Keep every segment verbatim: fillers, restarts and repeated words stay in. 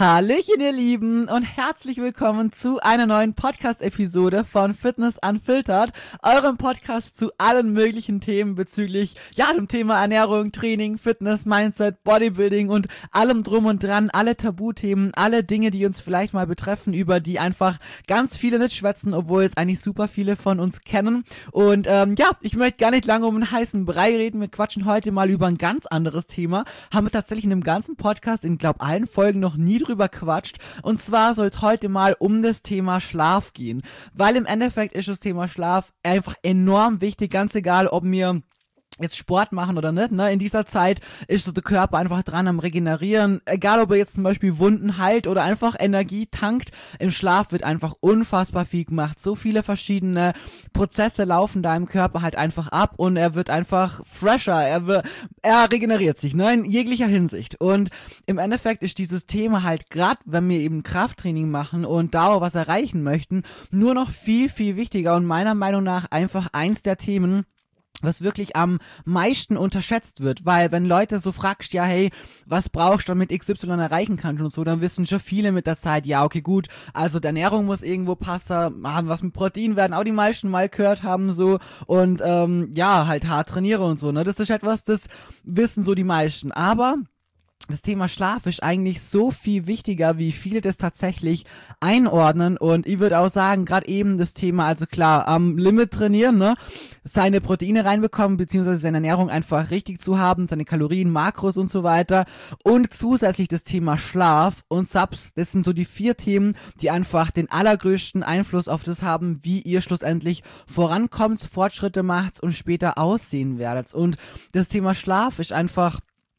Hallöchen ihr Lieben und herzlich willkommen zu einer neuen Podcast-Episode von Fitness Unfiltered, eurem Podcast zu allen möglichen Themen bezüglich, ja, dem Thema Ernährung, Training, Fitness, Mindset, Bodybuilding und allem drum und dran, alle Tabuthemen, alle Dinge, die uns vielleicht mal betreffen, über die einfach ganz viele nicht schwätzen, obwohl es eigentlich super viele von uns kennen. Und ähm, ja, ich möchte gar nicht lange um einen heißen Brei reden, wir quatschen heute mal über ein ganz anderes Thema, haben wir tatsächlich in dem ganzen Podcast, in glaube allen Folgen noch nie drüber quatscht, und zwar soll es heute mal um das Thema Schlaf gehen, weil im Endeffekt ist das Thema Schlaf einfach enorm wichtig, ganz egal, ob mir jetzt Sport machen oder nicht, ne? In dieser Zeit ist so der Körper einfach dran am Regenerieren, egal ob er jetzt zum Beispiel Wunden heilt oder einfach Energie tankt, im Schlaf wird einfach unfassbar viel gemacht, so viele verschiedene Prozesse laufen da im Körper halt einfach ab und er wird einfach fresher, er, wird, er regeneriert sich, ne? In jeglicher Hinsicht und im Endeffekt ist dieses Thema halt gerade, wenn wir eben Krafttraining machen und da auch was erreichen möchten, nur noch viel, viel wichtiger und meiner Meinung nach einfach eins der Themen, was wirklich am meisten unterschätzt wird, weil wenn Leute so fragst, ja hey, was brauchst du, damit X Y erreichen kannst und so, dann wissen schon viele mit der Zeit, ja okay gut, also die Ernährung muss irgendwo passen, haben was mit Protein, werden auch die meisten mal gehört haben so und ähm, ja, halt hart trainiere und so, ne, das ist etwas, das wissen so die meisten, aber das Thema Schlaf ist eigentlich so viel wichtiger, wie viele das tatsächlich einordnen und ich würde auch sagen, gerade eben das Thema, also klar, am Limit trainieren, ne, seine Proteine reinbekommen, beziehungsweise seine Ernährung einfach richtig zu haben, seine Kalorien, Makros und so weiter und zusätzlich das Thema Schlaf und Subs, das sind so die vier Themen, die einfach den allergrößten Einfluss auf das haben, wie ihr schlussendlich vorankommt, Fortschritte macht und später aussehen werdet und das Thema Schlaf ist einfach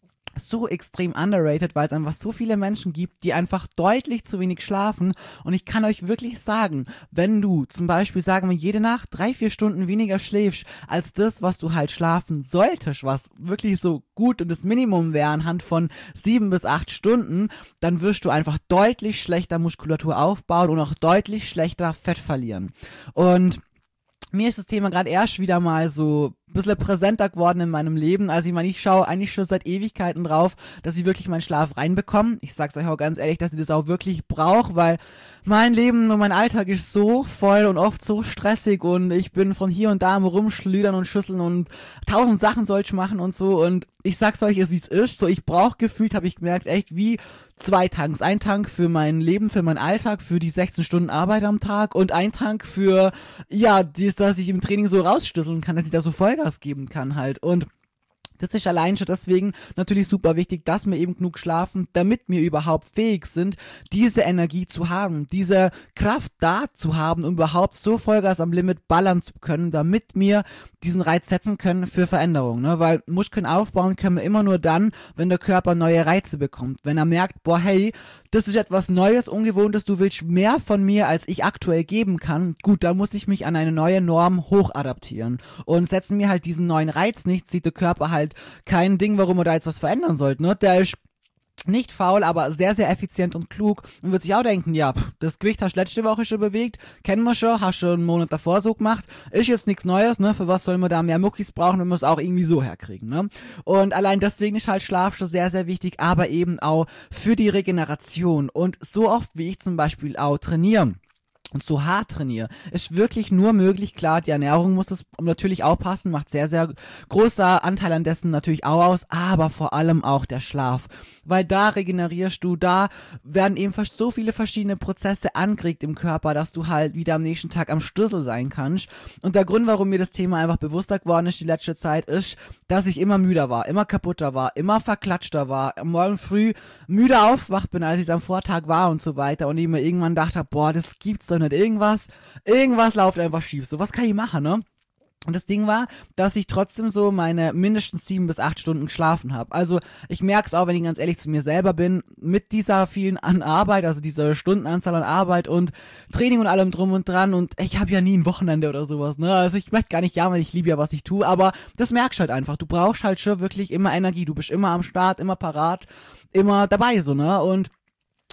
so extrem underrated, weil es einfach so viele Menschen gibt, die einfach deutlich zu wenig schlafen und ich kann euch wirklich sagen, wenn du zum Beispiel, sagen wir, jede Nacht drei, vier Stunden weniger schläfst, als das, was du halt schlafen solltest, was wirklich so gut und das Minimum wäre anhand von sieben bis acht Stunden, dann wirst du einfach deutlich schlechter Muskulatur aufbauen und auch deutlich schlechter Fett verlieren und mir ist das Thema gerade erst wieder mal so ein bisschen präsenter geworden in meinem Leben. Also ich meine, ich schaue eigentlich schon seit Ewigkeiten drauf, dass ich wirklich meinen Schlaf reinbekomme. Ich sag's euch auch ganz ehrlich, dass ich das auch wirklich brauche, weil mein Leben und mein Alltag ist so voll und oft so stressig und ich bin von hier und da am Rumschlüdern und Schüsseln und tausend Sachen soll ich machen und so und ich sag's euch, wie es ist. So, ich brauche gefühlt, habe ich gemerkt, echt wie zwei Tanks. Ein Tank für mein Leben, für meinen Alltag, für die sechzehn Stunden Arbeit am Tag und ein Tank für, ja, dies, dass ich im Training so rausschlüsseln kann, dass ich da so Vollgas geben kann halt und das ist allein schon deswegen natürlich super wichtig, dass wir eben genug schlafen, damit wir überhaupt fähig sind, diese Energie zu haben, diese Kraft da zu haben, um überhaupt so Vollgas am Limit ballern zu können, damit wir diesen Reiz setzen können für Veränderung, ne? Weil Muskeln aufbauen können wir immer nur dann, wenn der Körper neue Reize bekommt, wenn er merkt, boah hey, das ist etwas Neues, Ungewohntes, du willst mehr von mir, als ich aktuell geben kann, gut, da muss ich mich an eine neue Norm hochadaptieren und setzen wir halt diesen neuen Reiz nicht, sieht der Körper halt kein Ding, warum er da jetzt was verändern sollte, ne? Der ist nicht faul, aber sehr, sehr effizient und klug und wird sich auch denken, ja, pff, das Gewicht hast du letzte Woche schon bewegt, kennen wir schon, hast schon einen Monat davor so gemacht, ist jetzt nichts Neues, ne? Für was sollen wir da mehr Muckis brauchen, wenn wir es auch irgendwie so herkriegen, ne? Und allein deswegen ist halt Schlaf schon sehr, sehr wichtig, aber eben auch für die Regeneration und so oft, wie ich zum Beispiel auch trainiere und so hart trainiere, ist wirklich nur möglich, klar, die Ernährung muss das natürlich auch passen, macht sehr, sehr großer Anteil an dessen natürlich auch aus, aber vor allem auch der Schlaf, weil da regenerierst du, da werden eben fast so viele verschiedene Prozesse angeregt im Körper, dass du halt wieder am nächsten Tag am Stüssel sein kannst und der Grund, warum mir das Thema einfach bewusster geworden ist die letzte Zeit, ist, dass ich immer müder war, immer kaputter war, immer verklatschter war, morgen früh müde aufwacht bin, als ich es am Vortag war und so weiter und ich mir irgendwann dachte, boah, das gibt's doch nicht, irgendwas, irgendwas läuft einfach schief, so was kann ich machen, ne? Und das Ding war, dass ich trotzdem so meine mindestens sieben bis acht Stunden geschlafen habe. Also ich merke es auch, wenn ich ganz ehrlich zu mir selber bin, mit dieser vielen an Arbeit, also dieser Stundenanzahl an Arbeit und Training und allem drum und dran und ich habe ja nie ein Wochenende oder sowas, ne? Also ich möchte gar nicht jammern, ich liebe ja, was ich tue, aber das merkst du halt einfach. Du brauchst halt schon wirklich immer Energie, du bist immer am Start, immer parat, immer dabei, so, ne? Und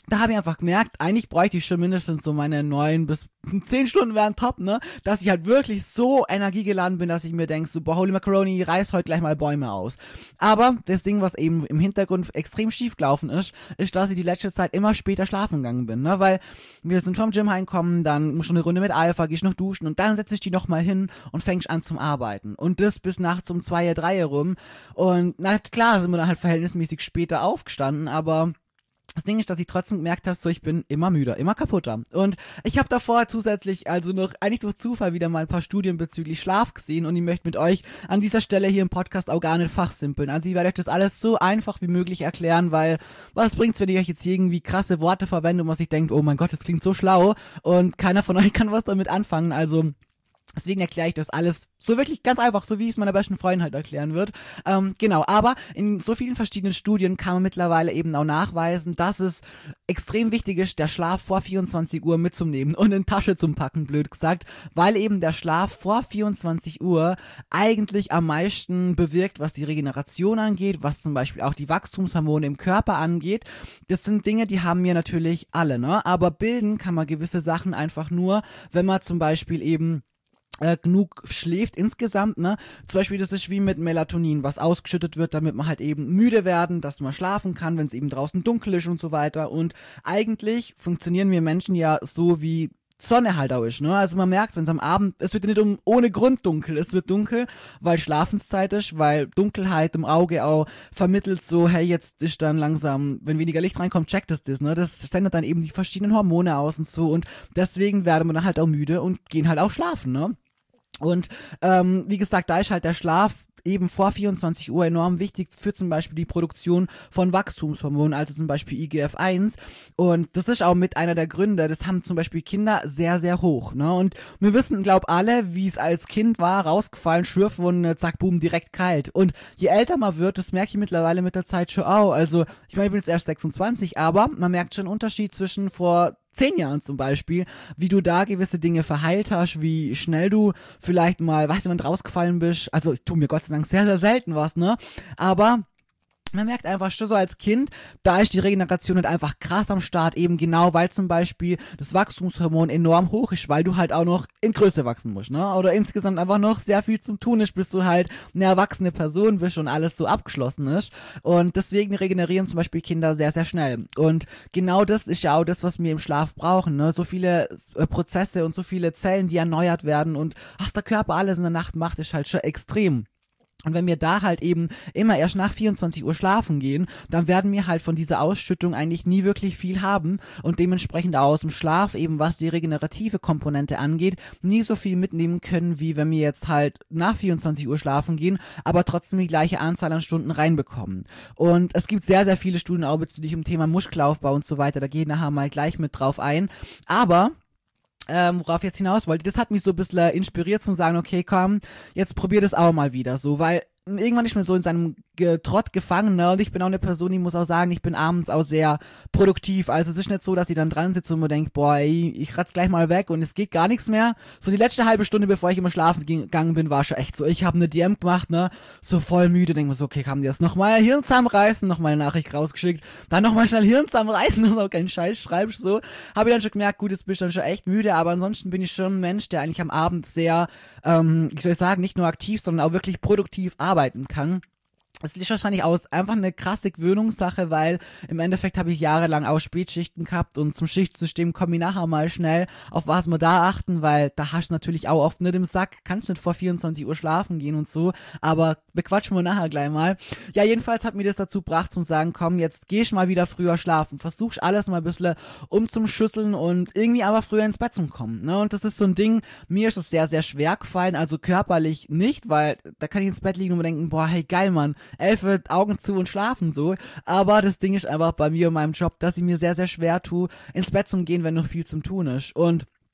da habe ich einfach gemerkt, eigentlich bräuchte ich schon mindestens so meine neun bis zehn Stunden wären top, ne, dass ich halt wirklich so energiegeladen bin, dass ich mir denke, so, boah, Holy Macaroni, reiß heute gleich mal Bäume aus. Aber das Ding, was eben im Hintergrund extrem schief gelaufen ist, ist, dass ich die letzte Zeit immer später schlafen gegangen bin, ne, weil wir sind vom Gym heimkommen, dann muss schon eine Runde mit Alpha, gehst noch duschen und dann setze ich die nochmal hin und fängst an zum Arbeiten. Und das bis nachts um zwei, drei rum. Und na klar sind wir dann halt verhältnismäßig später aufgestanden, aber das Ding ist, dass ich trotzdem gemerkt habe, so ich bin immer müder, immer kaputter. Und ich habe davor zusätzlich, also noch eigentlich durch Zufall wieder mal ein paar Studien bezüglich Schlaf gesehen und ich möchte mit euch an dieser Stelle hier im Podcast auch gar nicht fachsimpeln. Also ich werde euch das alles so einfach wie möglich erklären, weil was bringt's, wenn ich euch jetzt hier irgendwie krasse Worte verwende und was ich denke, oh mein Gott, das klingt so schlau und keiner von euch kann was damit anfangen, also deswegen erkläre ich das alles so wirklich ganz einfach, so wie ich es meiner besten Freundin halt erklären wird. Ähm, genau, aber in so vielen verschiedenen Studien kann man mittlerweile eben auch nachweisen, dass es extrem wichtig ist, der Schlaf vor vierundzwanzig Uhr mitzunehmen und in Tasche zum Packen, blöd gesagt, weil eben der Schlaf vor vierundzwanzig Uhr eigentlich am meisten bewirkt, was die Regeneration angeht, was zum Beispiel auch die Wachstumshormone im Körper angeht. Das sind Dinge, die haben wir natürlich alle, ne? Aber bilden kann man gewisse Sachen einfach nur, wenn man zum Beispiel eben Äh, genug schläft insgesamt, ne? Zum Beispiel, das ist wie mit Melatonin, was ausgeschüttet wird, damit man halt eben müde werden, dass man schlafen kann, wenn es eben draußen dunkel ist und so weiter. Und eigentlich funktionieren wir Menschen ja so wie Sonne halt auch ist, ne? Also man merkt, wenn es am Abend, es wird nicht um, ohne Grund dunkel, es wird dunkel, weil Schlafenszeit ist, weil Dunkelheit im Auge auch vermittelt so, hey, jetzt ist dann langsam, wenn weniger Licht reinkommt, checkt es das, ne? Das sendet dann eben die verschiedenen Hormone aus und so und deswegen werden wir dann halt auch müde und gehen halt auch schlafen, ne? Und ähm, wie gesagt, da ist halt der Schlaf eben vor vierundzwanzig Uhr enorm wichtig für zum Beispiel die Produktion von Wachstumshormonen, also zum Beispiel I G F eins. Und das ist auch mit einer der Gründe, das haben zum Beispiel Kinder sehr, sehr hoch. Ne? Und wir wissen, glaub alle, wie es als Kind war, rausgefallen, Schürfwunde, zack, boom, direkt kalt. Und je älter man wird, das merke ich mittlerweile mit der Zeit schon auch. Also ich meine, ich bin jetzt erst sechsundzwanzig, aber man merkt schon einen Unterschied zwischen vor zehn Jahren zum Beispiel, wie du da gewisse Dinge verheilt hast, wie schnell du vielleicht mal, weißt du, wenn du rausgefallen bist, also ich tu mir Gott sei Dank sehr, sehr selten was, ne, aber man merkt einfach schon so als Kind, da ist die Regeneration halt einfach krass am Start, eben genau, weil zum Beispiel das Wachstumshormon enorm hoch ist, weil du halt auch noch in Größe wachsen musst, ne? Oder insgesamt einfach noch sehr viel zum Tun ist, bis du halt eine erwachsene Person bist und alles so abgeschlossen ist. Und deswegen regenerieren zum Beispiel Kinder sehr, sehr schnell. Und genau das ist ja auch das, was wir im Schlaf brauchen, ne? So viele äh, Prozesse und so viele Zellen, die erneuert werden und was der Körper alles in der Nacht macht, ist halt schon extrem. Und wenn wir da halt eben immer erst nach vierundzwanzig Uhr schlafen gehen, dann werden wir halt von dieser Ausschüttung eigentlich nie wirklich viel haben und dementsprechend auch aus dem Schlaf eben, was die regenerative Komponente angeht, nie so viel mitnehmen können, wie wenn wir jetzt halt nach vierundzwanzig Uhr schlafen gehen, aber trotzdem die gleiche Anzahl an Stunden reinbekommen. Und es gibt sehr, sehr viele Studien auch bezüglich dem Thema Muskelaufbau und so weiter, da gehe ich nachher mal gleich mit drauf ein, aber Ähm, worauf ich jetzt hinaus wollte, das hat mich so ein bisschen inspiriert zum sagen, okay, komm, jetzt probier das auch mal wieder so, weil irgendwann ist man so in seinem Trott gefangen, ne? Und ich bin auch eine Person, die muss auch sagen, ich bin abends auch sehr produktiv. Also es ist nicht so, dass ich dann dran sitze und mir denke, boah, ey, ich ratz gleich mal weg und es geht gar nichts mehr. So die letzte halbe Stunde, bevor ich immer schlafen gegangen bin, war schon echt so, ich habe eine D M gemacht, ne? So voll müde, denke mir so, okay, kann die das nochmal Hirn zusammenreißen, nochmal eine Nachricht rausgeschickt, dann nochmal schnell Hirn zusammenreißen und auch keinen Scheiß schreibst, so. Habe ich dann schon gemerkt, gut, jetzt bin ich dann schon echt müde, aber ansonsten bin ich schon ein Mensch, der eigentlich am Abend sehr, ähm, wie soll ich sagen, nicht nur aktiv, sondern auch wirklich produktiv arbeiten kann. Es ist wahrscheinlich aus einfach eine krasse Gewöhnungssache, weil im Endeffekt habe ich jahrelang auch Spätschichten gehabt und zum Schichtsystem komme ich nachher mal schnell, auf was wir da achten, weil da hast du natürlich auch oft nicht im Sack, kannst nicht vor vierundzwanzig Uhr schlafen gehen und so, aber bequatschen wir nachher gleich mal. Ja, jedenfalls hat mir das dazu gebracht zum sagen, komm, jetzt geh ich mal wieder früher schlafen, versuchst alles mal ein bisschen umzuschüsseln und irgendwie aber früher ins Bett zu kommen, ne, und das ist so ein Ding, mir ist es sehr, sehr schwer gefallen, also körperlich nicht, weil da kann ich ins Bett liegen und mir denken, boah, hey, geil, Mann, elf Augen zu und schlafen so, aber das Ding ist einfach bei mir und meinem Job, dass ich mir sehr, sehr schwer tue, ins Bett zu gehen, wenn noch viel zum Tun ist. Und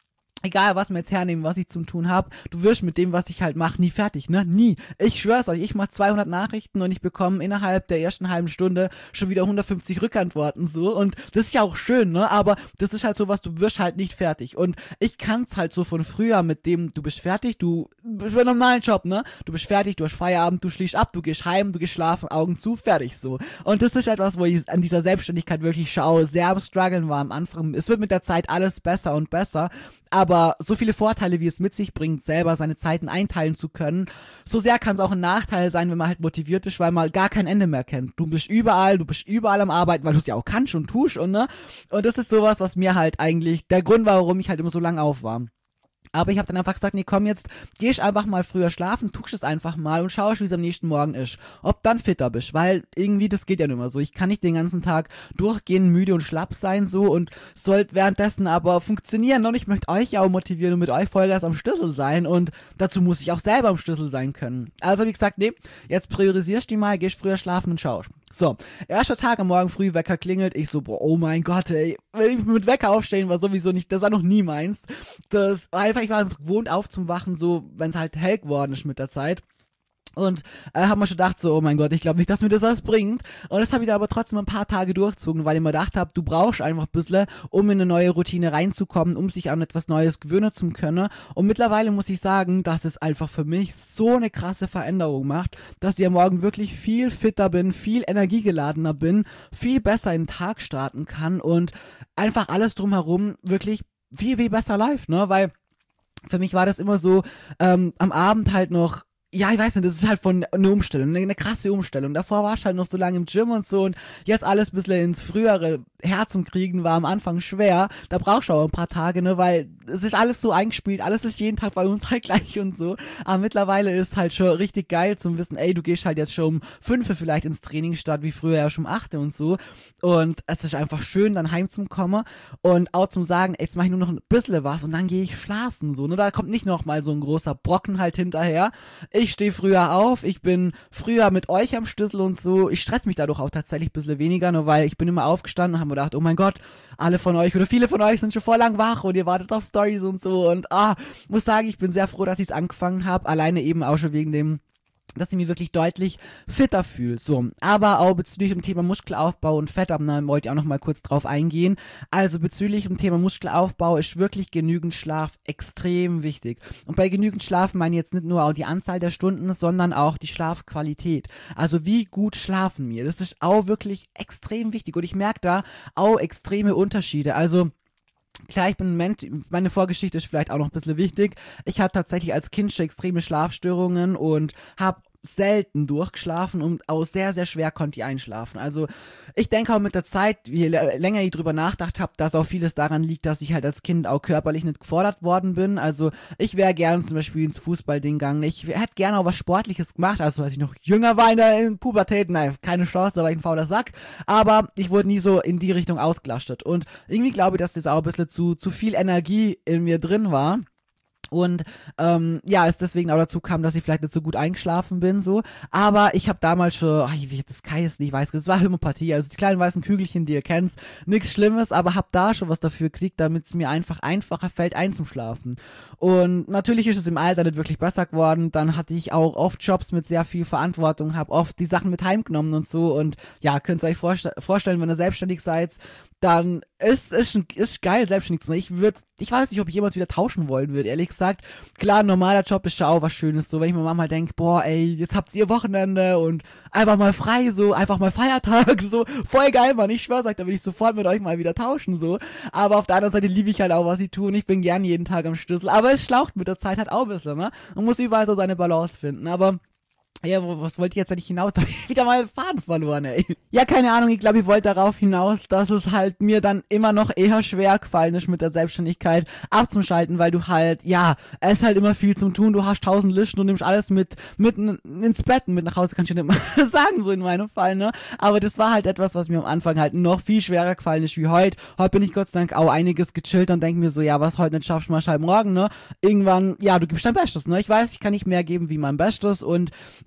egal was wir jetzt hernehmen, was ich zum tun habe, du wirst mit dem, was ich halt mache, nie fertig, ne? Nie. Ich schwör's euch, ich mache zweihundert Nachrichten und ich bekomme innerhalb der ersten halben Stunde schon wieder hundertfünfzig Rückantworten so und das ist ja auch schön, ne? Aber das ist halt so was, du wirst halt nicht fertig und ich kann's halt so von früher mit dem, du bist fertig, du bist beim normalen Job, ne? Du bist fertig, du hast Feierabend, du schließt ab, du gehst heim, du gehst schlafen, Augen zu, fertig so. Und das ist etwas, wo ich an dieser Selbstständigkeit wirklich schaue, sehr am Struggeln war am Anfang. Es wird mit der Zeit alles besser und besser, aber so viele Vorteile, wie es mit sich bringt, selber seine Zeiten einteilen zu können, so sehr kann es auch ein Nachteil sein, wenn man halt motiviert ist, weil man gar kein Ende mehr kennt. Du bist überall, du bist überall am Arbeiten, weil du es ja auch kannst und tust und ne. Und das ist sowas, was mir halt eigentlich der Grund war, warum ich halt immer so lange auf war. Aber ich habe dann einfach gesagt, nee, komm jetzt, geh ich einfach mal früher schlafen, tust es einfach mal und schaust, wie es am nächsten Morgen ist. Ob dann fitter bist, weil irgendwie, das geht ja nicht mehr so. Ich kann nicht den ganzen Tag durchgehend müde und schlapp sein so und sollte währenddessen aber funktionieren. Und ich möchte euch auch motivieren und mit euch Vollgas am Schlüssel sein und dazu muss ich auch selber am Schlüssel sein können. Also habe ich gesagt, nee, jetzt priorisierst du mal, gehst früher schlafen und schaust. So, erster Tag am Morgen früh, Wecker klingelt, ich so, boah, oh mein Gott, ey, mit Wecker aufstehen war sowieso nicht, das war noch nie meins. Das war einfach, ich war gewohnt aufzuwachen, so, wenn es halt hell geworden ist mit der Zeit. Und äh, haben wir schon gedacht so, oh mein Gott, ich glaube nicht, dass mir das was bringt. Und das habe ich dann aber trotzdem ein paar Tage durchgezogen, weil ich mir gedacht habe, du brauchst einfach ein bisschen, um in eine neue Routine reinzukommen, um sich an etwas Neues gewöhnen zu können. Und mittlerweile muss ich sagen, dass es einfach für mich so eine krasse Veränderung macht, dass ich am Morgen wirklich viel fitter bin, viel energiegeladener bin, viel besser in den Tag starten kann und einfach alles drumherum wirklich viel, viel besser läuft, ne? Weil für mich war das immer so, ähm, am Abend halt noch, ja, ich weiß nicht, das ist halt von eine Umstellung, eine, eine krasse Umstellung. Davor war ich halt noch so lange im Gym und so und jetzt alles ein bisschen ins frühere Herz und kriegen war am Anfang schwer. Da brauchst du auch ein paar Tage, ne, weil es ist alles so eingespielt, alles ist jeden Tag bei uns halt gleich und so. Aber mittlerweile ist es halt schon richtig geil zum Wissen, ey, du gehst halt jetzt schon um fünf vielleicht ins Training statt wie früher ja schon um acht und so. Und es ist einfach schön, dann heim zum kommen und auch zum sagen, ey, jetzt mach ich nur noch ein bisschen was und dann gehe ich schlafen, so, ne. Da kommt nicht noch mal so ein großer Brocken halt hinterher. Ich stehe früher auf, ich bin früher mit euch am Schlüssel und so, ich stress mich dadurch auch tatsächlich ein bisschen weniger, nur weil ich bin immer aufgestanden und habe mir gedacht, oh mein Gott, alle von euch oder viele von euch sind schon voll lang wach und ihr wartet auf Stories und so und ah, muss sagen, ich bin sehr froh, dass ich es angefangen habe, alleine eben auch schon wegen dem, dass ich mich wirklich deutlich fitter fühle. So, aber auch bezüglich dem Thema Muskelaufbau und Fettabnahme wollte ich auch noch mal kurz drauf eingehen. Also bezüglich dem Thema Muskelaufbau ist wirklich genügend Schlaf extrem wichtig. Und bei genügend Schlaf meine ich jetzt nicht nur auch die Anzahl der Stunden, sondern auch die Schlafqualität. Also wie gut schlafen wir? Das ist auch wirklich extrem wichtig und ich merke da auch extreme Unterschiede. Also klar, ich bin ein Mensch, meine Vorgeschichte ist vielleicht auch noch ein bisschen wichtig. Ich hatte tatsächlich als Kind schon extreme Schlafstörungen und habe selten durchgeschlafen und auch sehr, sehr schwer konnte ich einschlafen. Also ich denke auch mit der Zeit, je länger ich drüber nachgedacht habe, dass auch vieles daran liegt, dass ich halt als Kind auch körperlich nicht gefordert worden bin. Also ich wäre gerne zum Beispiel ins Fußballding gegangen. Ich hätte gerne auch was Sportliches gemacht, also als ich noch jünger war in der in Pubertät, nein, keine Chance, da war ich ein fauler Sack. Aber ich wurde nie so in die Richtung ausgelastet. Und irgendwie glaube ich, dass das auch ein bisschen zu, zu viel Energie in mir drin war. Und ähm, ja, es deswegen auch dazu kam, dass ich vielleicht nicht so gut eingeschlafen bin, so. Aber ich habe damals schon, ach, wie das kann ich jetzt nicht, weiß, es war Homöopathie, also die kleinen weißen Kügelchen, die ihr kennt, nichts Schlimmes, aber hab da schon was dafür gekriegt, damit es mir einfach einfacher fällt, einzuschlafen. Und natürlich ist es im Alter nicht wirklich besser geworden. Dann hatte ich auch oft Jobs mit sehr viel Verantwortung, habe oft die Sachen mit heimgenommen und so. Und ja, könnt ihr euch vorste- vorstellen, wenn ihr selbstständig seid, dann ist es ist, ist geil, selbstständig zu sein. Ich würde, ich weiß nicht, ob ich jemals wieder tauschen wollen würde, ehrlich gesagt. Klar, ein normaler Job ist schon auch was Schönes, so, wenn ich mir manchmal denke, boah, ey, jetzt habt ihr Wochenende und einfach mal frei, so, einfach mal Feiertag, so, voll geil, Mann, ich schwör's euch, da will ich sofort mit euch mal wieder tauschen, so. Aber auf der anderen Seite liebe ich halt auch, was ich tue und ich bin gern jeden Tag am Schlüssel. Aber es schlaucht mit der Zeit halt auch ein bisschen, ne? Man muss überall so seine Balance finden, aber ja, was wollte ich jetzt eigentlich hinaus? Da hab ich wieder mal den Faden verloren, ey. Ja, keine Ahnung, ich glaube, ich wollte darauf hinaus, dass es halt mir dann immer noch eher schwer gefallen ist, mit der Selbstständigkeit abzuschalten, weil du halt, ja, es ist halt immer viel zum Tun, du hast tausend Listen und nimmst alles mit, mit ins Bett, mit nach Hause, kannst du nicht mal sagen, so in meinem Fall, ne? Aber das war halt etwas, was mir am Anfang halt noch viel schwerer gefallen ist wie heute. Heute bin ich Gott sei Dank auch einiges gechillt und denke mir so, ja, was heute nicht schaffst, machst halt morgen, ne? Irgendwann, ja, du gibst dein Bestes, ne? Ich weiß, ich kann nicht mehr geben wie mein Bestes und ich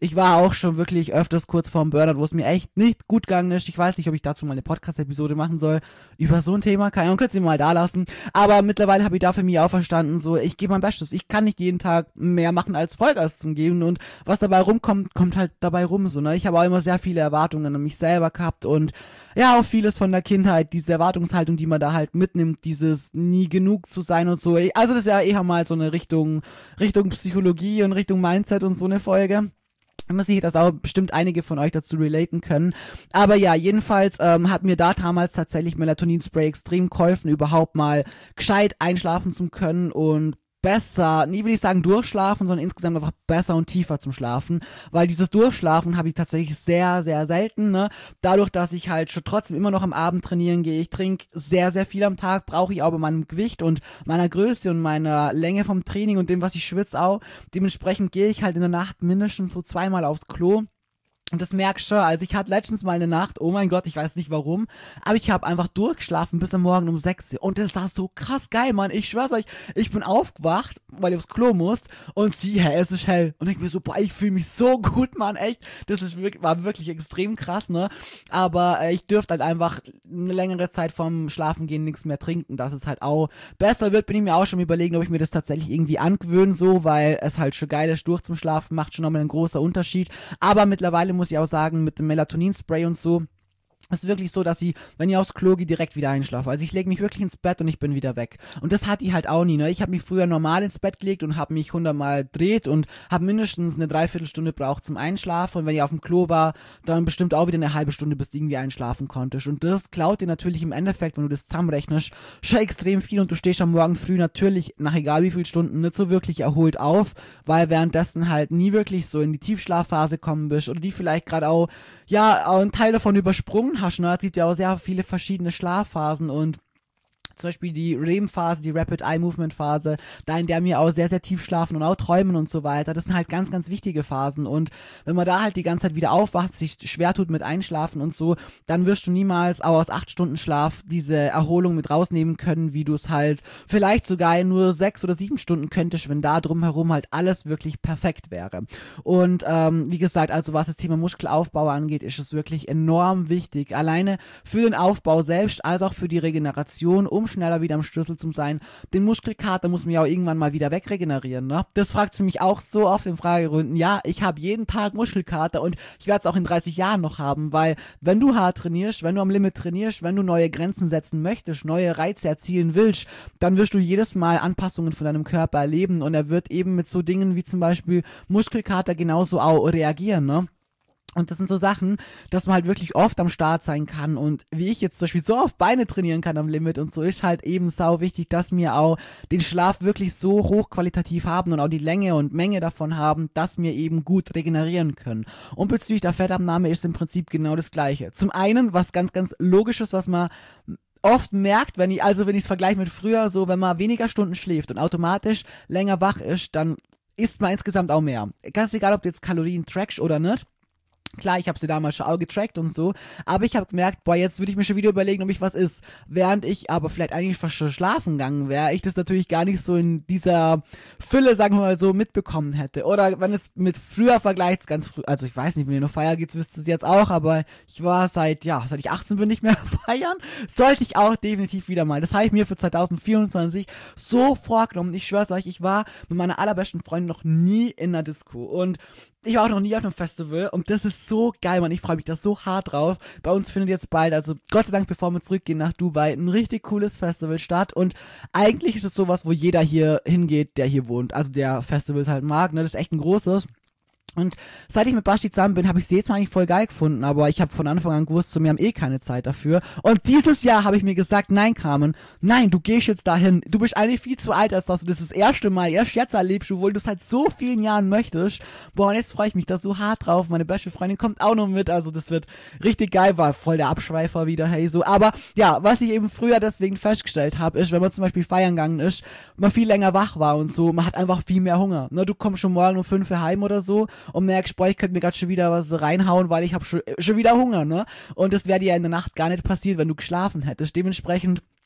ich war auch schon wirklich öfters kurz vorm Burnout, wo es mir echt nicht gut gegangen ist. Ich weiß nicht, ob ich dazu mal eine Podcast-Episode machen soll über so ein Thema. Keine Ahnung, könnt ihr mal da lassen. Aber mittlerweile habe ich da für mich auch verstanden, so, ich gebe mein Bestes. Ich kann nicht jeden Tag mehr machen als Vollgas zu geben und was dabei rumkommt, kommt halt dabei rum, so, ne. Ich habe auch immer sehr viele Erwartungen an mich selber gehabt und ja, auch vieles von der Kindheit, diese Erwartungshaltung, die man da halt mitnimmt, dieses nie genug zu sein und so. Also das wäre eher mal so eine Richtung, Richtung Psychologie und Richtung Mindset und so eine Folge. Ich bin sicher, dass auch bestimmt einige von euch dazu relaten können. Aber ja, jedenfalls ähm, hat mir da damals tatsächlich Melatonin-Spray extrem geholfen, überhaupt mal gescheit einschlafen zu können und besser, nie will ich sagen durchschlafen, sondern insgesamt einfach besser und tiefer zum Schlafen, weil dieses Durchschlafen habe ich tatsächlich sehr, sehr selten, ne, dadurch, dass ich halt schon trotzdem immer noch am Abend trainieren gehe, ich trinke sehr, sehr viel am Tag, brauche ich auch bei meinem Gewicht und meiner Größe und meiner Länge vom Training und dem, was ich schwitze auch, dementsprechend gehe ich halt in der Nacht mindestens so zweimal aufs Klo. Und das merkst du schon, also ich hatte letztens mal eine Nacht, oh mein Gott, ich weiß nicht warum, aber ich habe einfach durchgeschlafen bis am Morgen um sechs und das war so krass geil, Mann, ich schwör's euch, ich bin aufgewacht, weil ich aufs Klo muss und sie, hä, es ist hell und ich mir so, boah, ich fühle mich so gut, Mann, echt, das ist wirklich, war wirklich extrem krass, ne, aber äh, ich dürfte halt einfach eine längere Zeit vorm Schlafengehen nichts mehr trinken, dass es halt auch besser wird, bin ich mir auch schon überlegen, ob ich mir das tatsächlich irgendwie angewöhne, so, weil es halt schon geil ist, durch zum Schlafen, macht schon nochmal einen großen Unterschied, aber mittlerweile muss ich auch sagen, mit dem Melatonin-Spray und so, es ist wirklich so, dass ich, wenn ich aufs Klo gehe, direkt wieder einschlafe. Also ich lege mich wirklich ins Bett und ich bin wieder weg. Und das hatte ich halt auch nie, ne? Ich habe mich früher normal ins Bett gelegt und habe mich hundertmal gedreht und habe mindestens eine Dreiviertelstunde braucht zum Einschlafen. Und wenn ich auf dem Klo war, dann bestimmt auch wieder eine halbe Stunde, bis du irgendwie einschlafen konntest. Und das klaut dir natürlich im Endeffekt, wenn du das zusammenrechnest, schon extrem viel. Und du stehst am Morgen früh natürlich, nach egal wie vielen Stunden, nicht so wirklich erholt auf, weil währenddessen halt nie wirklich so in die Tiefschlafphase kommen bist oder die vielleicht gerade auch, ja, auch einen Teil davon übersprungen hast, ne? Es gibt ja auch sehr viele verschiedene Schlafphasen und zum Beispiel die R E M-Phase, die Rapid Eye Movement Phase, da in der wir auch sehr, sehr tief schlafen und auch träumen und so weiter. Das sind halt ganz, ganz wichtige Phasen und wenn man da halt die ganze Zeit wieder aufwacht, sich schwer tut mit Einschlafen und so, dann wirst du niemals auch aus acht Stunden Schlaf diese Erholung mit rausnehmen können, wie du es halt vielleicht sogar in nur sechs oder sieben Stunden könntest, wenn da drumherum halt alles wirklich perfekt wäre. Und ähm, wie gesagt, also was das Thema Muskelaufbau angeht, ist es wirklich enorm wichtig, alleine für den Aufbau selbst, als auch für die Regeneration, um schneller wieder am Schlüssel zu sein. Den Muskelkater muss man ja auch irgendwann mal wieder wegregenerieren, ne? Das fragt sie mich auch so oft in Fragerunden. Ja, ich habe jeden Tag Muskelkater und ich werde es auch in dreißig Jahren noch haben, weil wenn du hart trainierst, wenn du am Limit trainierst, wenn du neue Grenzen setzen möchtest, neue Reize erzielen willst, dann wirst du jedes Mal Anpassungen von deinem Körper erleben und er wird eben mit so Dingen wie zum Beispiel Muskelkater genauso auch reagieren, ne? Und das sind so Sachen, dass man halt wirklich oft am Start sein kann und wie ich jetzt zum Beispiel so oft Beine trainieren kann am Limit und so ist halt eben sau wichtig, dass wir auch den Schlaf wirklich so hochqualitativ haben und auch die Länge und Menge davon haben, dass wir eben gut regenerieren können. Und bezüglich der Fettabnahme ist im Prinzip genau das Gleiche. Zum einen, was ganz, ganz logisch ist, was man oft merkt, wenn ich, also wenn ich es vergleiche mit früher, so wenn man weniger Stunden schläft und automatisch länger wach ist, dann isst man insgesamt auch mehr. Ganz egal, ob du jetzt Kalorien trackst oder nicht. Klar, ich habe sie damals schon auch getrackt und so, aber ich habe gemerkt, boah, jetzt würde ich mir schon wieder überlegen, ob ich was ist. Während ich aber vielleicht eigentlich fast schon schlafen gegangen wäre, ich das natürlich gar nicht so in dieser Fülle, sagen wir mal so, mitbekommen hätte. Oder wenn es mit früher vergleicht, ganz früh, also ich weiß nicht, wenn ihr noch feiern geht, wisst ihr es jetzt auch, aber ich war seit, ja, seit ich achtzehn bin nicht mehr feiern, sollte ich auch definitiv wieder mal. Das habe ich mir für zwanzig vierundzwanzig so vorgenommen. Ich schwör's euch, ich war mit meiner allerbesten Freundin noch nie in einer Disco und ich war auch noch nie auf einem Festival und das ist so geil, Mann. Ich freue mich da so hart drauf. Bei uns findet jetzt bald, also Gott sei Dank, bevor wir zurückgehen nach Dubai, ein richtig cooles Festival statt und eigentlich ist es sowas, wo jeder hier hingeht, der hier wohnt. Also der Festivals halt mag, ne? Das ist echt ein großes. Und seit ich mit Basti zusammen bin, habe ich sie jetzt mal eigentlich voll geil gefunden, aber ich habe von Anfang an gewusst, so, wir haben eh keine Zeit dafür. Und dieses Jahr habe ich mir gesagt, nein, Carmen, nein, du gehst jetzt dahin. Du bist eigentlich viel zu alt, als dass du das das erste Mal erst jetzt erlebst, obwohl du es seit so vielen Jahren möchtest. Boah, und jetzt freue ich mich da so hart drauf. Meine beste Freundin kommt auch noch mit, also das wird richtig geil, war voll der Abschweifer wieder, hey, so. Aber ja, was ich eben früher deswegen festgestellt habe, ist, wenn man zum Beispiel feiern gegangen ist, man viel länger wach war und so, man hat einfach viel mehr Hunger. Ne, du kommst schon morgen um fünf Uhr heim oder so und merkst, boah, ich könnte mir gerade schon wieder was reinhauen, weil ich habe schon, schon wieder Hunger, ne? Und das wäre dir ja in der Nacht gar nicht passiert, wenn du geschlafen hättest. Dementsprechend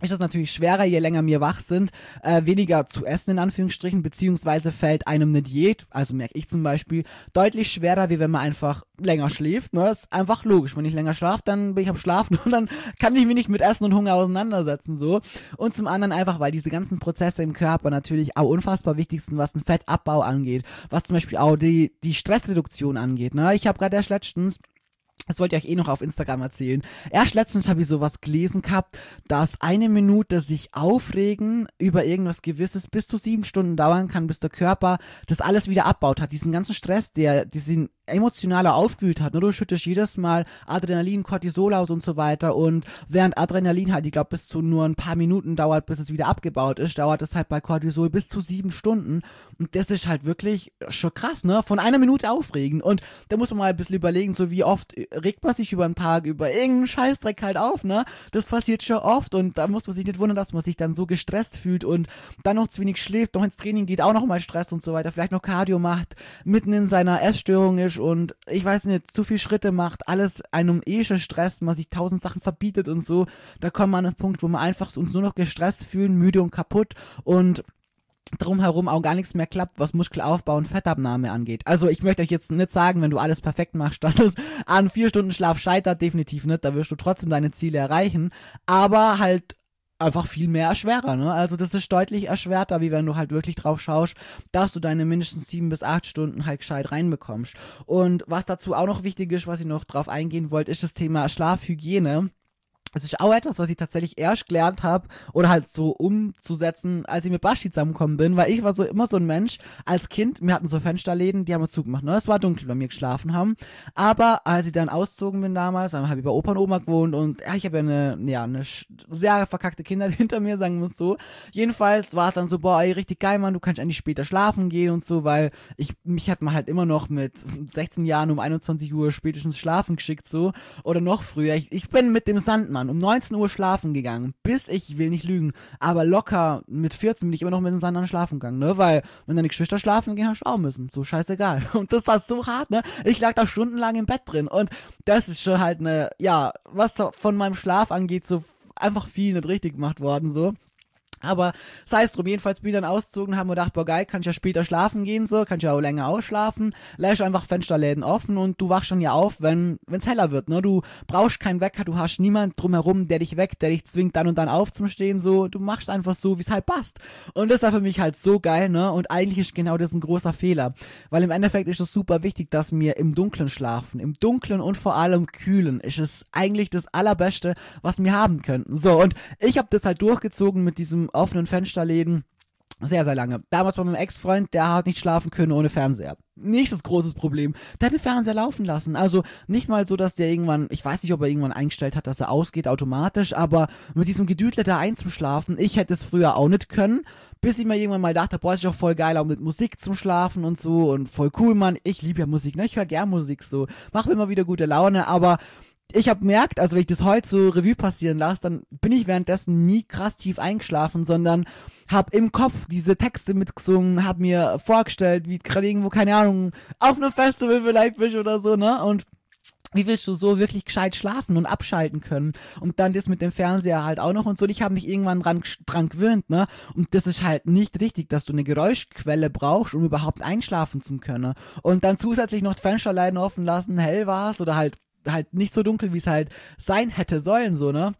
ist es natürlich schwerer, je länger wir wach sind, äh, weniger zu essen in Anführungsstrichen, beziehungsweise fällt einem eine Diät, also merke ich zum Beispiel, deutlich schwerer, wie wenn man einfach länger schläft, ne, ist einfach logisch, wenn ich länger schlafe, dann bin ich am Schlafen und dann kann ich mich nicht mit Essen und Hunger auseinandersetzen, so. Und zum anderen einfach, weil diese ganzen Prozesse im Körper natürlich auch unfassbar wichtig sind, was den Fettabbau angeht, was zum Beispiel auch die, die Stressreduktion angeht, ne. Ich habe gerade erst letztens, das wollte ich euch eh noch auf Instagram erzählen. Erst letztens habe ich sowas gelesen gehabt, dass eine Minute sich aufregen über irgendwas Gewisses bis zu sieben Stunden dauern kann, bis der Körper das alles wieder abbaut hat. Diesen ganzen Stress, der diesen emotionaler aufgewühlt hat. Ne? Du schüttest jedes Mal Adrenalin, Cortisol aus und so weiter und während Adrenalin halt, ich glaube, bis zu nur ein paar Minuten dauert, bis es wieder abgebaut ist, dauert es halt bei Cortisol bis zu sieben Stunden und das ist halt wirklich schon krass, ne? Von einer Minute aufregen und da muss man mal ein bisschen überlegen, so wie oft regt man sich über einen Tag über irgendeinen Scheißdreck halt auf, ne? Das passiert schon oft und da muss man sich nicht wundern, dass man sich dann so gestresst fühlt und dann noch zu wenig schläft, noch ins Training geht, auch noch mal Stress und so weiter, vielleicht noch Cardio macht, mitten in seiner Essstörung ist und ich weiß nicht, zu viel Schritte macht, alles einem eh schon stresst, man sich tausend Sachen verbietet und so, da kommt man an einen Punkt, wo wir einfach uns nur noch gestresst fühlen, müde und kaputt und drumherum auch gar nichts mehr klappt, was Muskelaufbau und Fettabnahme angeht. Also ich möchte euch jetzt nicht sagen, wenn du alles perfekt machst, dass es an vier Stunden Schlaf scheitert, definitiv nicht, da wirst du trotzdem deine Ziele erreichen, aber halt einfach viel mehr erschwerer, ne? Also das ist deutlich erschwerter, wie wenn du halt wirklich drauf schaust, dass du deine mindestens sieben bis acht Stunden halt gescheit reinbekommst. Und was dazu auch noch wichtig ist, was ich noch drauf eingehen wollte, ist das Thema Schlafhygiene. Das ist auch etwas, was ich tatsächlich erst gelernt habe oder halt so umzusetzen, als ich mit Basti zusammengekommen bin, weil ich war so immer so ein Mensch als Kind, wir hatten so Fensterläden, die haben wir zugemacht, ne? Es war dunkel, wenn wir geschlafen haben, aber als ich dann ausgezogen bin damals, dann habe ich bei Opa und Oma gewohnt und ja, ich habe ja eine, ja, eine sehr verkackte Kinder hinter mir, sagen wir es so. Jedenfalls war es dann so, boah, ey, richtig geil, Mann, du kannst endlich später schlafen gehen und so, weil ich, mich hat man halt immer noch mit sechzehn Jahren um einundzwanzig Uhr spätestens schlafen geschickt, so, oder noch früher. Ich, ich bin mit dem Sandmann um neunzehn Uhr schlafen gegangen, bis ich, ich will nicht lügen, aber locker mit vierzehn bin ich immer noch mit dem Sandmann schlafen gegangen, ne, weil wenn deine Geschwister schlafen gehen, hast du auch müssen, so scheißegal. Und das war so hart, ne, ich lag da stundenlang im Bett drin und das ist schon halt eine, ja, was von meinem Schlaf angeht, so einfach viel nicht richtig gemacht worden, so. Aber sei es drum, jedenfalls bin ich dann ausgezogen, haben wir gedacht, boah geil, kann ich ja später schlafen gehen, so, kann ich ja auch länger ausschlafen, lässt einfach Fensterläden offen und du wachst dann ja auf, wenn es heller wird, ne, du brauchst keinen Wecker, du hast niemand drumherum, der dich weckt, der dich zwingt, dann und dann aufzustehen, so, du machst einfach so, wie es halt passt. Und das war für mich halt so geil, ne, und eigentlich ist genau das ein großer Fehler, weil im Endeffekt ist es super wichtig, dass wir im Dunkeln schlafen, im Dunkeln und vor allem kühlen, ist es eigentlich das Allerbeste, was wir haben könnten. So, und ich habe das halt durchgezogen mit diesem offenen Fensterläden sehr, sehr lange. Damals bei meinem Ex-Freund, der hat nicht schlafen können ohne Fernseher. Nicht das große Problem. Der hat den Fernseher laufen lassen. Also nicht mal so, dass der irgendwann, ich weiß nicht, ob er irgendwann eingestellt hat, dass er ausgeht automatisch, aber mit diesem Gedüdle da einzuschlafen, ich hätte es früher auch nicht können, bis ich mir irgendwann mal dachte, boah, ist doch voll geil, auch mit Musik zum Schlafen und so und voll cool, Mann. Ich liebe ja Musik, ne? Ich höre gern Musik so. Macht mir immer wieder gute Laune, aber ich habe gemerkt, also wenn ich das heute so Revue passieren lasse, dann bin ich währenddessen nie krass tief eingeschlafen, sondern habe im Kopf diese Texte mitgesungen, habe mir vorgestellt, wie gerade irgendwo, keine Ahnung, auf einem Festival vielleicht bist oder so, ne? Und wie willst du so wirklich gescheit schlafen und abschalten können? Und dann das mit dem Fernseher halt auch noch und so. Und ich habe mich irgendwann dran, dran gewöhnt, ne? Und das ist halt nicht richtig, dass du eine Geräuschquelle brauchst, um überhaupt einschlafen zu können. Und dann zusätzlich noch die Fensterläden offen lassen, hell war's oder halt halt nicht so dunkel, wie es halt sein hätte sollen, so, ne?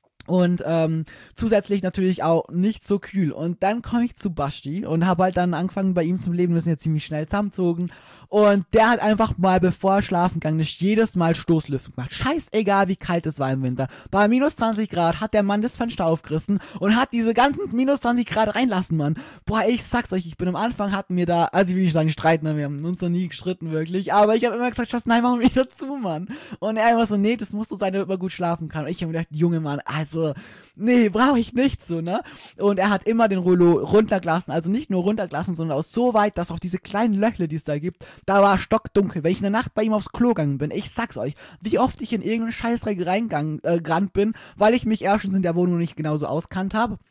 Und ähm, zusätzlich natürlich auch nicht so kühl. Und dann komme ich zu Basti und habe halt dann angefangen bei ihm zum Leben, wir sind ja ziemlich schnell zusammengezogen. Und der hat einfach mal, bevor er schlafen gegangen ist, jedes Mal Stoßlüften gemacht. Scheißegal, wie kalt es war im Winter. Bei minus zwanzig Grad hat der Mann das Fenster aufgerissen und hat diese ganzen minus zwanzig Grad reinlassen, Mann. Boah, ich sag's euch, ich bin am Anfang, hatten wir da, also ich will nicht sagen streiten, wir haben uns noch nie gestritten, wirklich. Aber ich habe immer gesagt, Schatz, nein, mach mich dazu, Mann. Und er immer so, nee, das muss so sein, damit man gut schlafen kann. Und ich habe mir gedacht, Junge, Mann, also, nee, brauche ich nicht so, ne? Und er hat immer den Rollo runtergelassen, also nicht nur runtergelassen, sondern auch so weit, dass auch diese kleinen Löchle, die es da gibt, da war stockdunkel. Wenn ich in der Nacht bei ihm aufs Klo gegangen bin, ich sag's euch, wie oft ich in irgendeinen Scheißdreck reingegangen äh, gerannt bin, weil ich mich erstens in der Wohnung nicht genauso auskannt habe.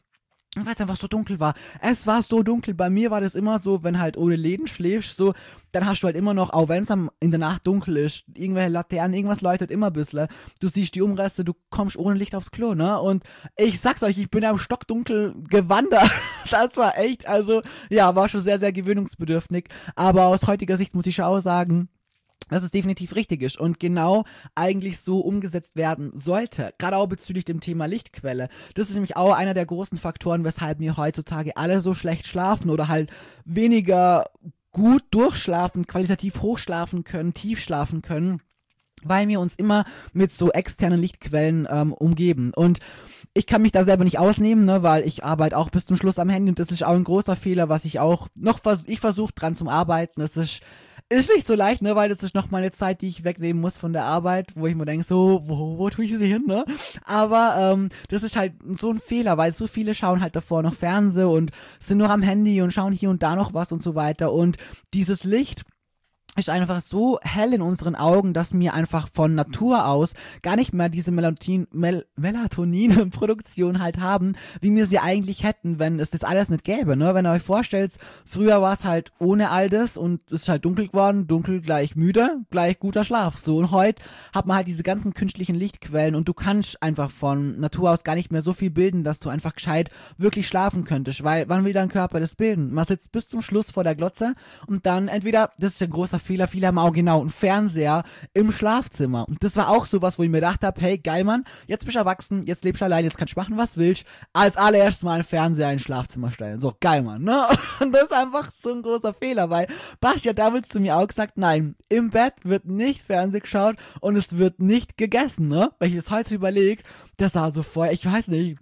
weil es einfach so dunkel war. Es war so dunkel. Bei mir war das immer so, wenn halt ohne Läden schläfst, so, dann hast du halt immer noch, auch wenn es in der Nacht dunkel ist, irgendwelche Laternen, irgendwas leuchtet immer ein bisschen. Du siehst die Umreste, du kommst ohne Licht aufs Klo, ne? Und ich sag's euch, ich bin am stockdunkel gewandert. Das war echt, also, ja, war schon sehr, sehr gewöhnungsbedürftig. Aber aus heutiger Sicht muss ich schon auch sagen, dass es definitiv richtig ist und genau eigentlich so umgesetzt werden sollte. Gerade auch bezüglich dem Thema Lichtquelle. Das ist nämlich auch einer der großen Faktoren, weshalb wir heutzutage alle so schlecht schlafen oder halt weniger gut durchschlafen, qualitativ hochschlafen können, tief schlafen können, weil wir uns immer mit so externen Lichtquellen ähm, umgeben. Und ich kann mich da selber nicht ausnehmen, ne, weil ich arbeite auch bis zum Schluss am Handy und das ist auch ein großer Fehler, was ich auch noch vers- ich versuche dran zum Arbeiten. Das ist Ist nicht so leicht, ne, weil das ist noch mal eine Zeit, die ich wegnehmen muss von der Arbeit, wo ich mir denke, so, wo, wo tue ich sie hin, ne? Aber ähm, das ist halt so ein Fehler, weil so viele schauen halt davor noch Fernsehen und sind nur am Handy und schauen hier und da noch was und so weiter. Und dieses Licht ist einfach so hell in unseren Augen, dass wir einfach von Natur aus gar nicht mehr diese Melatonin, Mel, Melatonin-Produktion halt haben, wie wir sie eigentlich hätten, wenn es das alles nicht gäbe, ne? Wenn ihr euch vorstellt, früher war es halt ohne all das und es ist halt dunkel geworden, dunkel gleich müde, gleich guter Schlaf, so. Und heute hat man halt diese ganzen künstlichen Lichtquellen und du kannst einfach von Natur aus gar nicht mehr so viel bilden, dass du einfach gescheit wirklich schlafen könntest, weil wann will dein Körper das bilden? Man sitzt bis zum Schluss vor der Glotze und dann entweder, das ist ein großer Fehler, viele haben auch genau einen Fernseher im Schlafzimmer. Und das war auch sowas, wo ich mir gedacht habe, hey, geil, Mann, jetzt bist du erwachsen, jetzt lebst du allein, jetzt kannst du machen, was du willst. Als allererstes mal einen Fernseher ins Schlafzimmer stellen. So, geil, Mann, ne? Und das ist einfach so ein großer Fehler, weil Basti hat damals zu mir auch gesagt, nein, im Bett wird nicht Fernsehen geschaut und es wird nicht gegessen, ne? Weil ich das heute überlege, das sah so vorher, ich weiß nicht,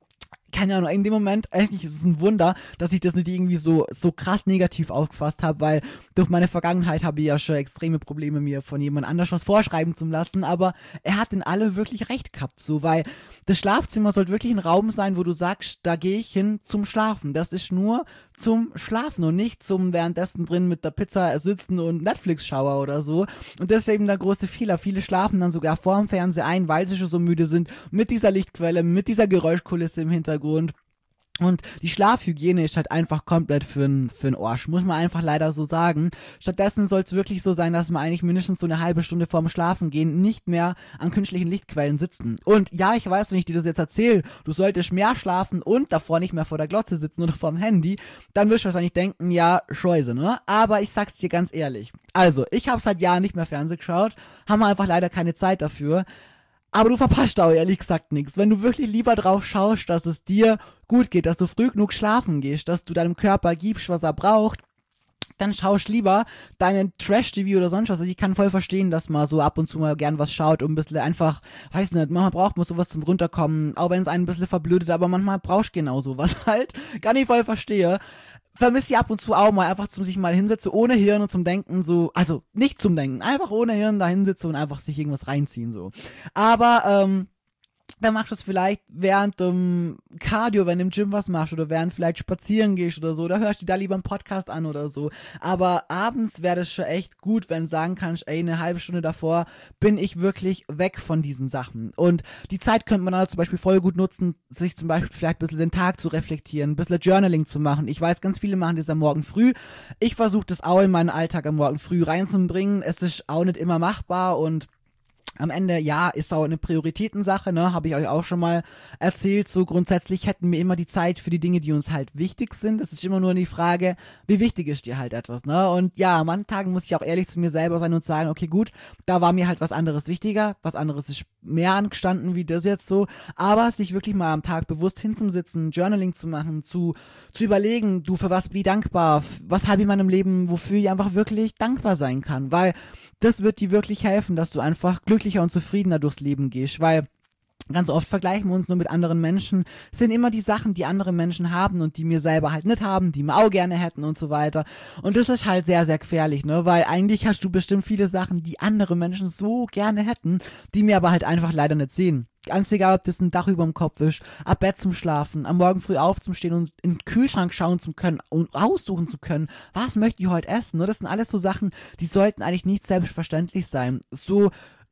keine Ahnung, in dem Moment, eigentlich ist es ein Wunder, dass ich das nicht irgendwie so so krass negativ aufgefasst habe, weil durch meine Vergangenheit habe ich ja schon extreme Probleme, mir von jemand anders was vorschreiben zu lassen, aber er hat in alle wirklich recht gehabt, so, weil das Schlafzimmer sollte wirklich ein Raum sein, wo du sagst, da gehe ich hin zum Schlafen. Das ist nur zum Schlafen und nicht zum währenddessen drin mit der Pizza sitzen und Netflix schauen oder so. Und das ist eben der große Fehler. Viele schlafen dann sogar vor dem Fernseher ein, weil sie schon so müde sind, mit dieser Lichtquelle, mit dieser Geräuschkulisse im Hintergrund. Und die Schlafhygiene ist halt einfach komplett für n, für n Arsch, muss man einfach leider so sagen. Stattdessen soll es wirklich so sein, dass man eigentlich mindestens so eine halbe Stunde vorm Schlafen gehen nicht mehr an künstlichen Lichtquellen sitzen. Und ja, ich weiß, wenn ich dir das jetzt erzähle, du solltest mehr schlafen und davor nicht mehr vor der Glotze sitzen oder vorm Handy, dann wirst du wahrscheinlich denken, ja, Scheiße, ne? Aber ich sag's dir ganz ehrlich. Also, ich habe seit Jahren nicht mehr Fernsehen geschaut, haben wir einfach leider keine Zeit dafür. Aber du verpasst auch ehrlich gesagt nichts. Wenn du wirklich lieber drauf schaust, dass es dir gut geht, dass du früh genug schlafen gehst, dass du deinem Körper gibst, was er braucht, dann schaust lieber deinen Trash-T V oder sonst was. Also ich kann voll verstehen, dass man so ab und zu mal gern was schaut und ein bisschen einfach, weiß nicht, manchmal braucht man sowas zum Runterkommen, auch wenn es einen ein bisschen verblödet, aber manchmal brauchst du genau sowas halt. Kann ich voll verstehe. Vermisse ich ab und zu auch mal, einfach zum sich mal hinsetzen, ohne Hirn und zum Denken so, also nicht zum Denken, einfach ohne Hirn da hinsitzen und einfach sich irgendwas reinziehen so. Aber, ähm, dann machst du es vielleicht während dem Cardio, wenn du im Gym was machst oder während vielleicht spazieren gehst oder so, da hörst du da lieber einen Podcast an oder so. Aber abends wäre das schon echt gut, wenn du sagen kannst, ey, eine halbe Stunde davor bin ich wirklich weg von diesen Sachen. Und die Zeit könnte man dann zum Beispiel voll gut nutzen, sich zum Beispiel vielleicht ein bisschen den Tag zu reflektieren, ein bisschen Journaling zu machen. Ich weiß, ganz viele machen das am Morgen früh. Ich versuche das auch in meinen Alltag am Morgen früh reinzubringen. Es ist auch nicht immer machbar und am Ende, ja, ist auch eine Prioritätensache, ne, habe ich euch auch schon mal erzählt, so grundsätzlich hätten wir immer die Zeit für die Dinge, die uns halt wichtig sind, es ist immer nur die Frage, wie wichtig ist dir halt etwas, ne, und ja, an manchen Tagen muss ich auch ehrlich zu mir selber sein und sagen, okay, gut, da war mir halt was anderes wichtiger, was anderes ist mehr angestanden wie das jetzt so, aber sich wirklich mal am Tag bewusst hinzusitzen, Journaling zu machen, zu, zu überlegen, du, für was bin ich dankbar, was habe ich in meinem Leben, wofür ich einfach wirklich dankbar sein kann, weil das wird dir wirklich helfen, dass du einfach glücklicher und zufriedener durchs Leben gehst, weil ganz oft vergleichen wir uns nur mit anderen Menschen, es sind immer die Sachen, die andere Menschen haben und die wir selber halt nicht haben, die wir auch gerne hätten und so weiter. Und das ist halt sehr, sehr gefährlich, ne, weil eigentlich hast du bestimmt viele Sachen, die andere Menschen so gerne hätten, die wir aber halt einfach leider nicht sehen. Ganz egal, ob das ein Dach über dem Kopf ist, ab Bett zum Schlafen, am Morgen früh aufzustehen und in den Kühlschrank schauen zu können und aussuchen zu können, was möchte ich heute essen, ne? Das sind alles so Sachen, die sollten eigentlich nicht selbstverständlich sein. So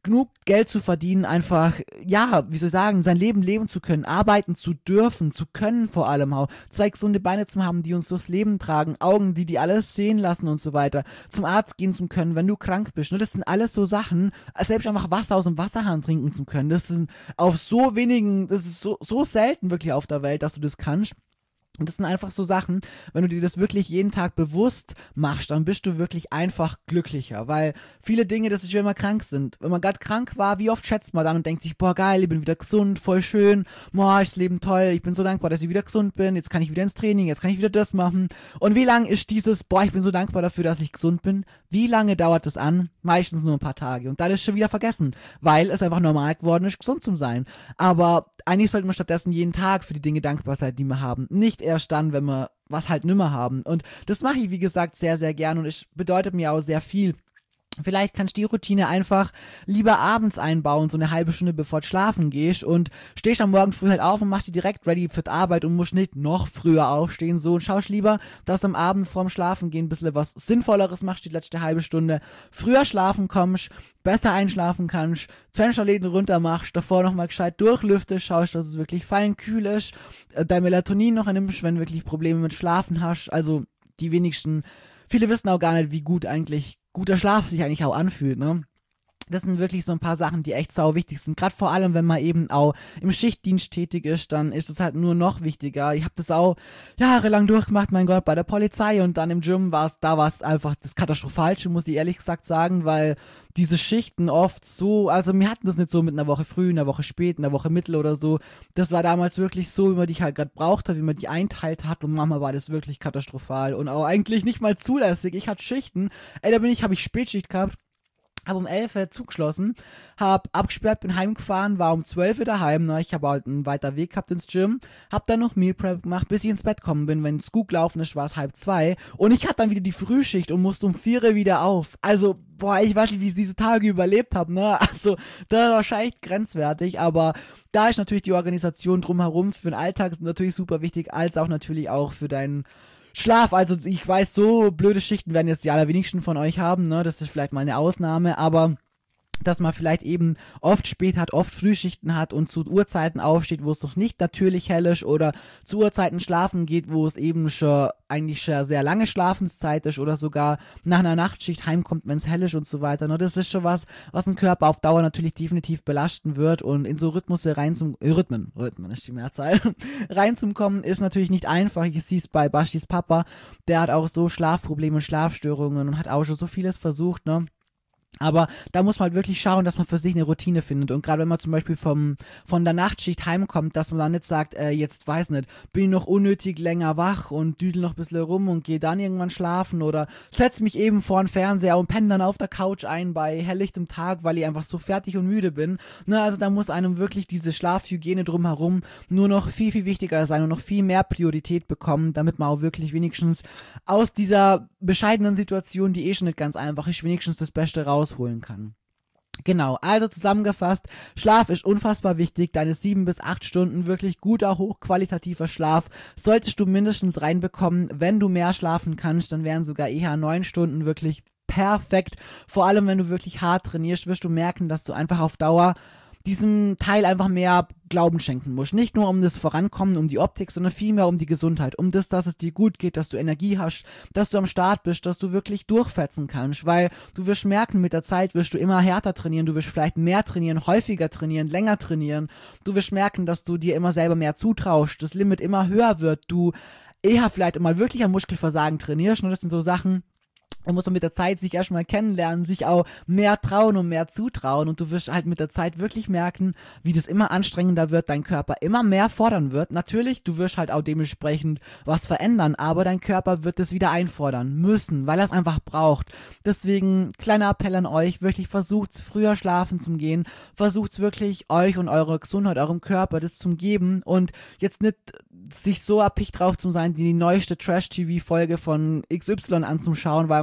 genug Geld zu verdienen, einfach, ja, wie soll ich sagen, sein Leben leben zu können, arbeiten zu dürfen, zu können vor allem auch, zwei gesunde Beine zu haben, die uns durchs Leben tragen, Augen, die die alles sehen lassen und so weiter, zum Arzt gehen zu können, wenn du krank bist, ne? Das sind alles so Sachen, selbst einfach Wasser aus dem Wasserhahn trinken zu können, das ist auf so wenigen, das ist so, so selten wirklich auf der Welt, dass du das kannst. Und das sind einfach so Sachen, wenn du dir das wirklich jeden Tag bewusst machst, dann bist du wirklich einfach glücklicher, weil viele Dinge, das ist, wenn wir krank sind. Wenn man gerade krank war, wie oft schätzt man dann und denkt sich, boah geil, ich bin wieder gesund, voll schön, boah, ist das Leben toll, ich bin so dankbar, dass ich wieder gesund bin, jetzt kann ich wieder ins Training, jetzt kann ich wieder das machen. Und wie lange ist dieses, boah, ich bin so dankbar dafür, dass ich gesund bin, wie lange dauert das an? Meistens nur ein paar Tage und dann ist es schon wieder vergessen, weil es einfach normal geworden ist, gesund zu sein. Aber eigentlich sollte man stattdessen jeden Tag für die Dinge dankbar sein, die wir haben. Nicht erst dann, wenn wir was halt nimmer haben. Und das mache ich, wie gesagt, sehr, sehr gern und es bedeutet mir auch sehr viel. Vielleicht kannst du die Routine einfach lieber abends einbauen, so eine halbe Stunde bevor du schlafen gehst und stehst am Morgen früh halt auf und machst dich direkt ready für die Arbeit und musst nicht noch früher aufstehen so und schaust lieber, dass du am Abend vorm Schlafen gehen ein bisschen was Sinnvolleres machst die letzte halbe Stunde, früher schlafen kommst, besser einschlafen kannst, Fensterläden runter machst, davor nochmal gescheit durchlüftest, schaust, dass es wirklich fein kühl ist, dein Melatonin noch nimmst, wenn du wirklich Probleme mit Schlafen hast, also die wenigsten, viele wissen auch gar nicht, wie gut eigentlich guter Schlaf sich eigentlich auch anfühlt, ne? Das sind wirklich so ein paar Sachen, die echt sau wichtig sind. Gerade vor allem, wenn man eben auch im Schichtdienst tätig ist, dann ist es halt nur noch wichtiger. Ich habe das auch jahrelang durchgemacht, mein Gott, bei der Polizei und dann im Gym war es, da war es einfach das Katastrophalsche, muss ich ehrlich gesagt sagen, weil diese Schichten oft so, also wir hatten das nicht so mit einer Woche früh, einer Woche spät, einer Woche mittel oder so. Das war damals wirklich so, wie man die halt gerade braucht hat, wie man die einteilt hat und Mama war das wirklich katastrophal und auch eigentlich nicht mal zulässig. Ich hatte Schichten, ey, da bin ich, habe ich Spätschicht gehabt. Hab um elf Uhr zugeschlossen, hab abgesperrt, bin heimgefahren, war um zwölf Uhr daheim, ne? Ich habe halt einen weiter Weg gehabt ins Gym, hab dann noch Meal Prep gemacht, bis ich ins Bett gekommen bin. Wenn es gut gelaufen ist, war es halb zwei und ich hatte dann wieder die Frühschicht und musste um vier Uhr wieder auf. Also, boah, ich weiß nicht, wie ich diese Tage überlebt habe, ne? Also, das war wahrscheinlich grenzwertig, aber da ist natürlich die Organisation drumherum für den Alltag ist natürlich super wichtig, als auch natürlich auch für deinen Schlaf, also ich weiß, so blöde Schichten werden jetzt die allerwenigsten von euch haben, ne, das ist vielleicht mal eine Ausnahme, aber dass man vielleicht eben oft spät hat, oft Frühschichten hat und zu Uhrzeiten aufsteht, wo es noch nicht natürlich hell ist oder zu Uhrzeiten schlafen geht, wo es eben schon eigentlich schon sehr lange Schlafenszeit ist oder sogar nach einer Nachtschicht heimkommt, wenn es hell ist und so weiter. Ne? Das ist schon was, was den Körper auf Dauer natürlich definitiv belasten wird und in so Rhythmusse rein zum, äh, Rhythmen, Rhythmen ist die Mehrzahl, reinzukommen ist natürlich nicht einfach. Ich sehe es bei Bashis Papa, der hat auch so Schlafprobleme, Schlafstörungen und hat auch schon so vieles versucht, ne. Aber da muss man halt wirklich schauen, dass man für sich eine Routine findet. Und gerade wenn man zum Beispiel vom, von der Nachtschicht heimkommt, dass man dann nicht sagt, äh, jetzt weiß nicht, bin ich noch unnötig länger wach und düdel noch ein bisschen rum und gehe dann irgendwann schlafen oder setz mich eben vor den Fernseher und penne dann auf der Couch ein bei helllichtem Tag, weil ich einfach so fertig und müde bin. Ne, also da muss einem wirklich diese Schlafhygiene drumherum nur noch viel, viel wichtiger sein und noch viel mehr Priorität bekommen, damit man auch wirklich wenigstens aus dieser bescheidenen Situation, die eh schon nicht ganz einfach ist, wenigstens das Beste raus holen kann. Genau, also zusammengefasst, Schlaf ist unfassbar wichtig, deine sieben bis acht Stunden wirklich guter, hochqualitativer Schlaf solltest du mindestens reinbekommen. Wenn du mehr schlafen kannst, dann wären sogar eher neun Stunden wirklich perfekt. Vor allem, wenn du wirklich hart trainierst, wirst du merken, dass du einfach auf Dauer diesem Teil einfach mehr Glauben schenken musst. Nicht nur um das Vorankommen, um die Optik, sondern vielmehr um die Gesundheit. Um das, dass es dir gut geht, dass du Energie hast, dass du am Start bist, dass du wirklich durchfetzen kannst. Weil du wirst merken, mit der Zeit wirst du immer härter trainieren, du wirst vielleicht mehr trainieren, häufiger trainieren, länger trainieren. Du wirst merken, dass du dir immer selber mehr zutraust, das Limit immer höher wird, du eher vielleicht mal wirklich am Muskelversagen trainierst. Und das sind so Sachen, da muss man mit der Zeit sich erstmal kennenlernen, sich auch mehr trauen und mehr zutrauen und du wirst halt mit der Zeit wirklich merken, wie das immer anstrengender wird, dein Körper immer mehr fordern wird. Natürlich, du wirst halt auch dementsprechend was verändern, aber dein Körper wird es wieder einfordern müssen, weil er es einfach braucht. Deswegen, kleiner Appell an euch, wirklich versucht früher schlafen zu gehen, versucht wirklich euch und eurer Gesundheit, eurem Körper das zu geben und jetzt nicht sich so erpicht drauf zu sein, die neueste Trash-T V-Folge von X Y anzuschauen, weil man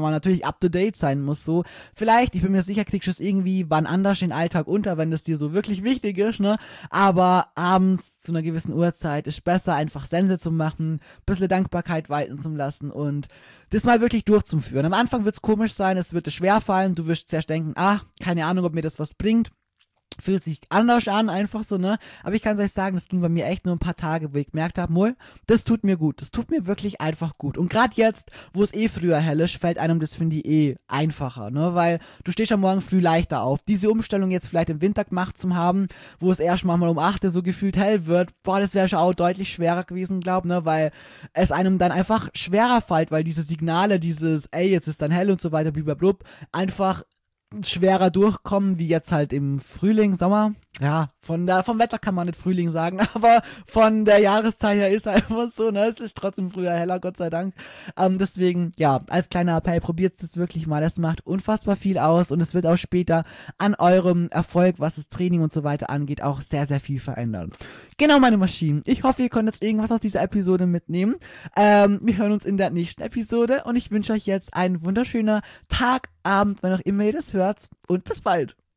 man natürlich up to date sein muss, so. Vielleicht, ich bin mir sicher, kriegst du es irgendwie wann anders den Alltag unter, wenn das dir so wirklich wichtig ist, ne, aber abends zu einer gewissen Uhrzeit ist besser, einfach Sense zu machen, ein bisschen Dankbarkeit walten zu lassen und das mal wirklich durchzuführen. Am Anfang wird es komisch sein, es wird dir schwerfallen, du wirst zuerst denken, ah, keine Ahnung, ob mir das was bringt. Fühlt sich anders an, einfach so, ne? Aber ich kann euch sagen, das ging bei mir echt nur ein paar Tage, wo ich gemerkt habe, Mol, das tut mir gut. Das tut mir wirklich einfach gut. Und gerade jetzt, wo es eh früher hell ist, fällt einem das, finde ich, eh einfacher, ne? Weil du stehst am Morgen früh leichter auf. Diese Umstellung jetzt vielleicht im Winter gemacht zu haben, wo es erst mal um acht Uhr so gefühlt hell wird, boah, das wäre schon auch deutlich schwerer gewesen, glaub, ne? Weil es einem dann einfach schwerer fällt, weil diese Signale, dieses, ey, jetzt ist dann hell und so weiter, blablabla, einfach schwerer durchkommen, wie jetzt halt im Frühling, Sommer. Ja, von der, vom Wetter kann man nicht Frühling sagen, aber von der Jahreszeit her ist einfach so, ne, es ist trotzdem früher heller, Gott sei Dank. Ähm, deswegen, ja, als kleiner Appell, probiert es wirklich mal, es macht unfassbar viel aus und es wird auch später an eurem Erfolg, was das Training und so weiter angeht, auch sehr, sehr viel verändern. Genau, meine Maschinen. Ich hoffe, ihr könnt jetzt irgendwas aus dieser Episode mitnehmen. Ähm, wir hören uns in der nächsten Episode und ich wünsche euch jetzt einen wunderschönen Tag, Abend, wenn auch immer ihr das hört und bis bald.